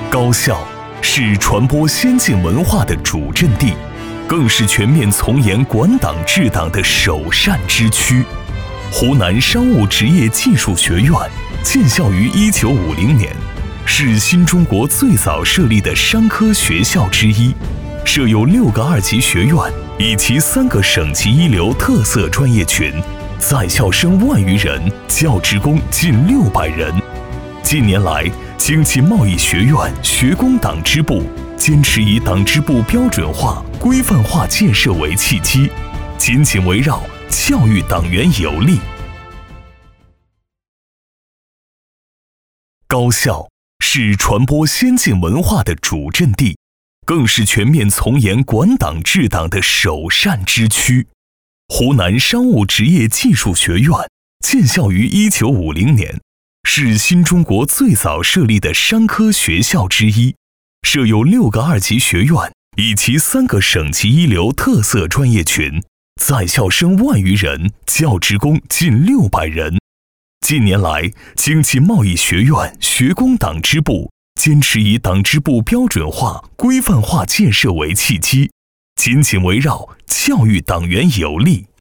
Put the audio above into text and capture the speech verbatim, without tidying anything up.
高校是传播先进文化的主阵地，更是全面从严管党治党的首善之区。湖南商务职业技术学院建校于一九五零年，是新中国最早设立的商科学校之一，设有六个二级学院以及三个省级一流特色专业群，在校生万余人，教职工近六百人。近年来，经济贸易学院学工党支部坚持以党支部标准化、规范化建设为契机，紧紧围绕教育党员有力。高校是传播先进文化的主阵地，更是全面从严管党治党的首善之区。湖南商务职业技术学院建校于一九五零年，是新中国最早设立的商科学校之一，设有六个二级学院以及三个省级一流特色专业群，在校生万余人，教职工近六百人。近年来，经济贸易学院学工党支部坚持以党支部标准化、规范化建设为契机，紧紧围绕教育党员有力。